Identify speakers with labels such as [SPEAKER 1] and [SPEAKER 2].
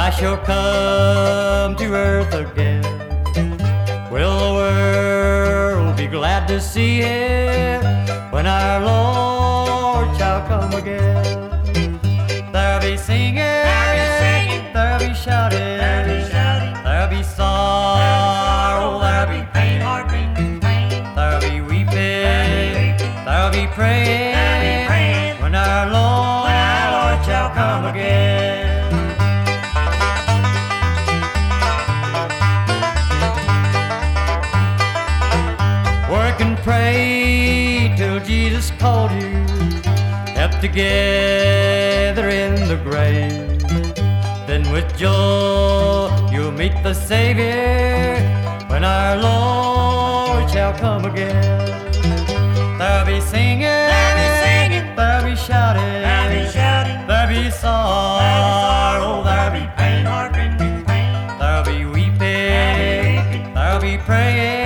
[SPEAKER 1] I shall come to earth again. Will the world be glad to see it when our Lord shall come again? There'll be singing, there'll be shouting, there'll be sorrow, there'll be pain, there'll be weeping, there'll be praying when our Lord shall come again. Work and pray till Jesus called you, help together in the grave. Then with joy you'll meet the Savior when our Lord shall come again. There'll be singing, there'll be shouting, there'll be sorrow, there'll be pain, there'll be weeping, there'll be praying